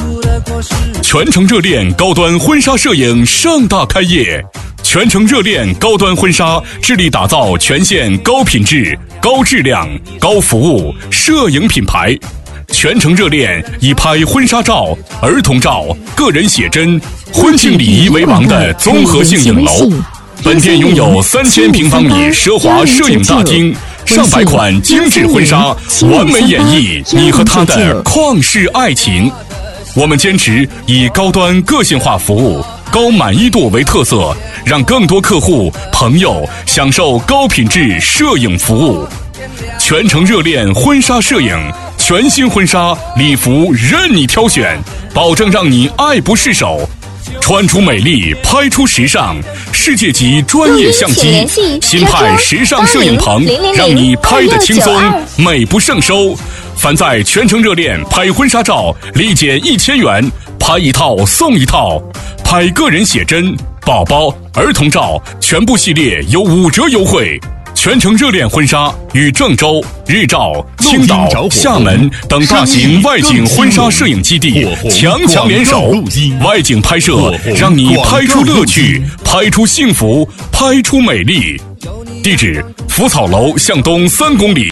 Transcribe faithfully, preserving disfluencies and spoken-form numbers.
全程热恋高端婚纱摄影盛大开业。全程热恋高端婚纱致力打造全线高品质、高质量、高服务摄影品牌。全程热恋以拍婚纱照、儿童照、个人写真、婚庆礼仪为王的综合性影楼。本店拥有三千平方米奢华摄影大厅，上百款精致婚纱，完美演绎你和他的旷世爱情。我们坚持以高端个性化服务、高满意度为特色，让更多客户朋友享受高品质摄影服务。全程热恋婚纱摄影，全新婚纱礼服任你挑选，保证让你爱不释手。穿出美丽，拍出时尚，世界级专业相机，新派时尚摄影棚，让你拍得轻松，美不胜收。凡在全程热恋拍婚纱照，立减一千元，拍一套送一套；拍个人写真、宝宝、儿童照，全部系列有五折优惠。全程热恋婚纱与郑州、日照、青岛、厦门等大型外景婚纱摄影基地强强联手，外景拍摄让你拍出乐趣，拍出幸福，拍出美丽。地址：福草楼向东三公里。